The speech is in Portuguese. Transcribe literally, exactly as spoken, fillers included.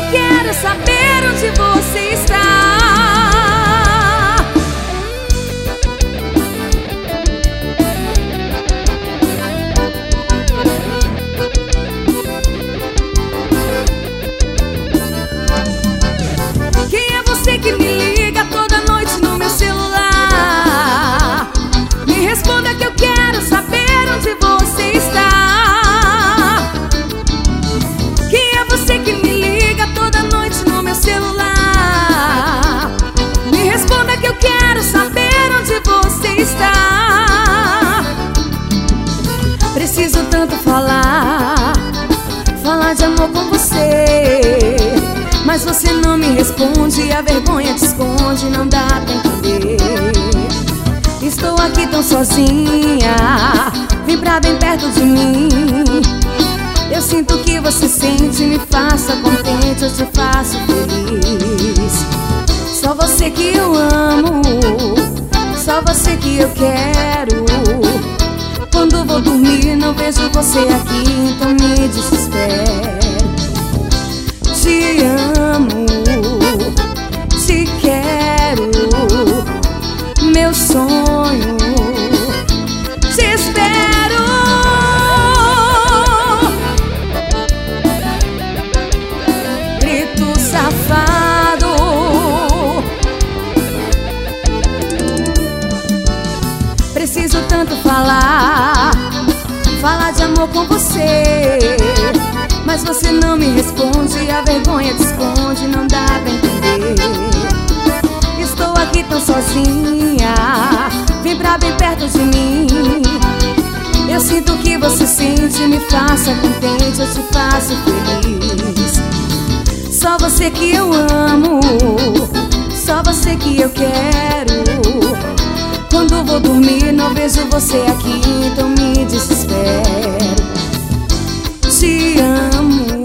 eu quero saber onde você está. Quem é você que me liga toda noite no meu celular? Me responda que eu quero saber onde você está. Quem é você que me liga toda noite no meu celular? Me responda que eu quero saber onde você está. Preciso tanto falar, falar de amor com você, mas você não me responde, a vergonha te esconde, não dá pra entender. Estou aqui tão sozinha, vem pra bem perto de mim. Eu sinto o que você sente, me faça contente, eu te faço feliz. Só você que eu amo, só você que eu quero. Quando vou dormir não vejo você aqui, então me desespero. Te amo, te quero, meu sonho, te espero. Grito safado, preciso tanto falar, falar de amor com você, mas você não me responde, a vergonha te esconde, não dá pra entender. Estou aqui tão sozinha, vem pra bem perto de mim. Eu sinto o que você sente, me faça contente, eu te faço feliz. Só você que eu amo, só você que eu quero. Quando vou dormir não vejo você aqui, então me desespero. Te amo,